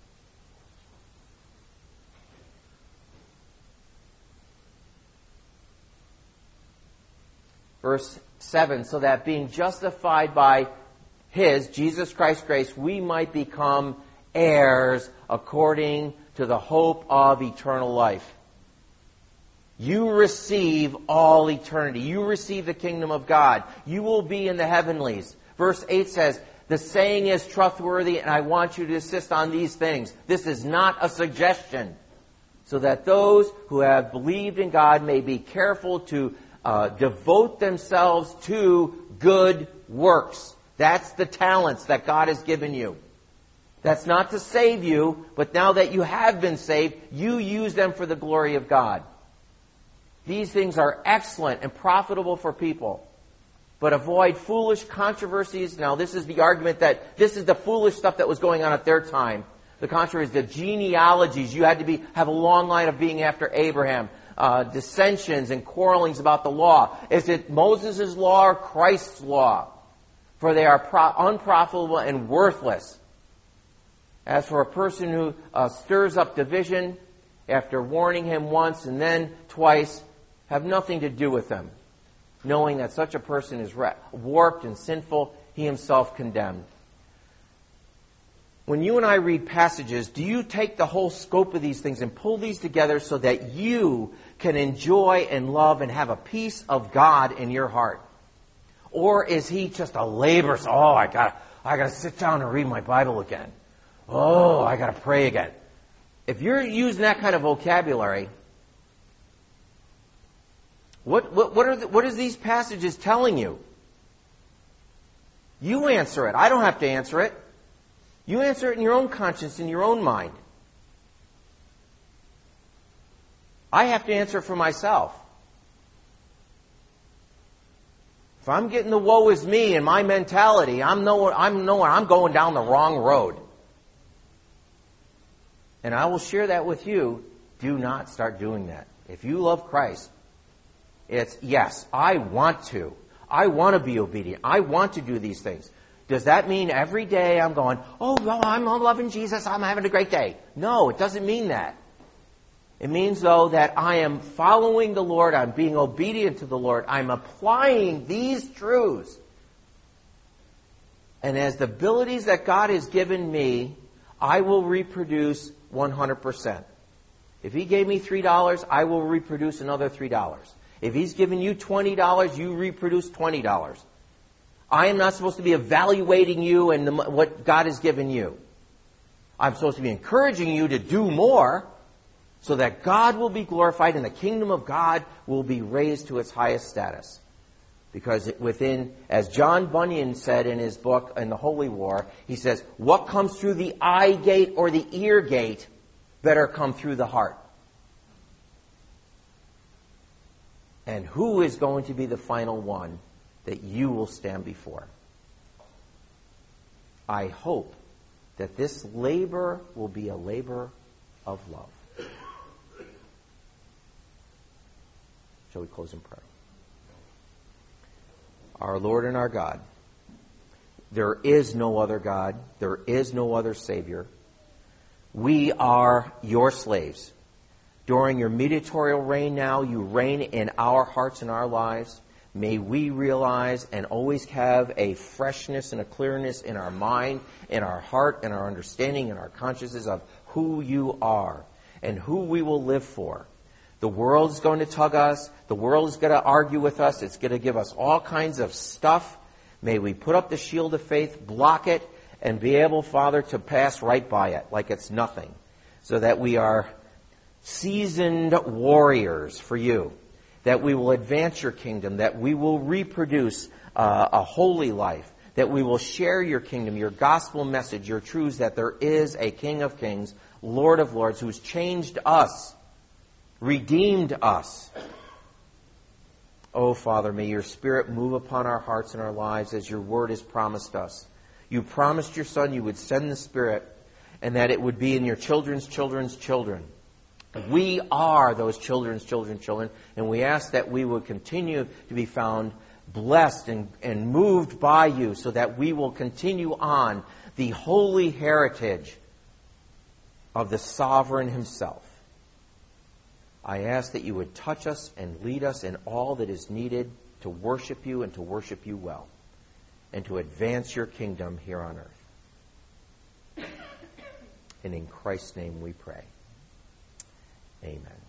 Verse 7, so that being justified by His, Jesus Christ's grace, we might become heirs according to the hope of eternal life. You receive all eternity. You receive the kingdom of God. You will be in the heavenlies. Verse 8 says, the saying is trustworthy, and I want you to insist on these things. This is not a suggestion. So that those who have believed in God may be careful to devote themselves to good works. That's the talents that God has given you. That's not to save you, but now that you have been saved, you use them for the glory of God. These things are excellent and profitable for people. But avoid foolish controversies. Now, this is the argument that this is the foolish stuff that was going on at their time. The controversies, the genealogies. You had to have a long line of being after Abraham. Dissensions and quarrelings about the law. Is it Moses' law or Christ's law? For they are unprofitable and worthless. As for a person who stirs up division, after warning him once and then twice, have nothing to do with them, knowing that such a person is warped and sinful, he himself condemned. When you and I read passages, do you take the whole scope of these things and pull these together so that you can enjoy and love and have a peace of God in your heart? Or is He just a labor? Oh, I gotta sit down and read my Bible again. Oh, I gotta pray again. If you're using that kind of vocabulary, what are these passages telling you? You answer it. I don't have to answer it. You answer it in your own conscience, in your own mind. I have to answer for myself. If I'm getting the woe is me in my mentality, I'm going down the wrong road. And I will share that with you. Do not start doing that. If you love Christ, it's, yes, I want to. I want to be obedient. I want to do these things. Does that mean every day I'm going, oh, well, I'm loving Jesus, I'm having a great day? No, it doesn't mean that. It means, though, that I am following the Lord, I'm being obedient to the Lord, I'm applying these truths. And as the abilities that God has given me, I will reproduce 100%. If He gave me $3, I will reproduce another $3. If He's given you $20, you reproduce $20. I am not supposed to be evaluating you and what God has given you. I'm supposed to be encouraging you to do more so that God will be glorified and the kingdom of God will be raised to its highest status. Because within, as John Bunyan said in his book, in the Holy War, he says, what comes through the eye gate or the ear gate better come through the heart. And who is going to be the final one that you will stand before? I hope that this labor will be a labor of love. Shall we close in prayer? Our Lord and our God, there is no other God. There is no other Savior. We are your slaves. During your mediatorial reign now, you reign in our hearts and our lives. May we realize and always have a freshness and a clearness in our mind, in our heart, in our understanding, in our consciousness of who you are and who we will live for. The world is going to tug us. The world is going to argue with us. It's going to give us all kinds of stuff. May we put up the shield of faith, block it, and be able, Father, to pass right by it like it's nothing, so that we are seasoned warriors for you, that we will advance your kingdom, that we will reproduce a holy life, that we will share your kingdom, your gospel message, your truths, that there is a King of Kings, Lord of Lords, who's changed us, redeemed us. Oh, Father, may your Spirit move upon our hearts and our lives as your word has promised us. You promised your Son you would send the Spirit and that it would be in your children's children's children. We are those children's children's children, and we ask that we would continue to be found blessed and moved by you so that we will continue on the holy heritage of the Sovereign Himself. I ask that you would touch us and lead us in all that is needed to worship you and to worship you well, and to advance your kingdom here on earth. And in Christ's name we pray. Amen.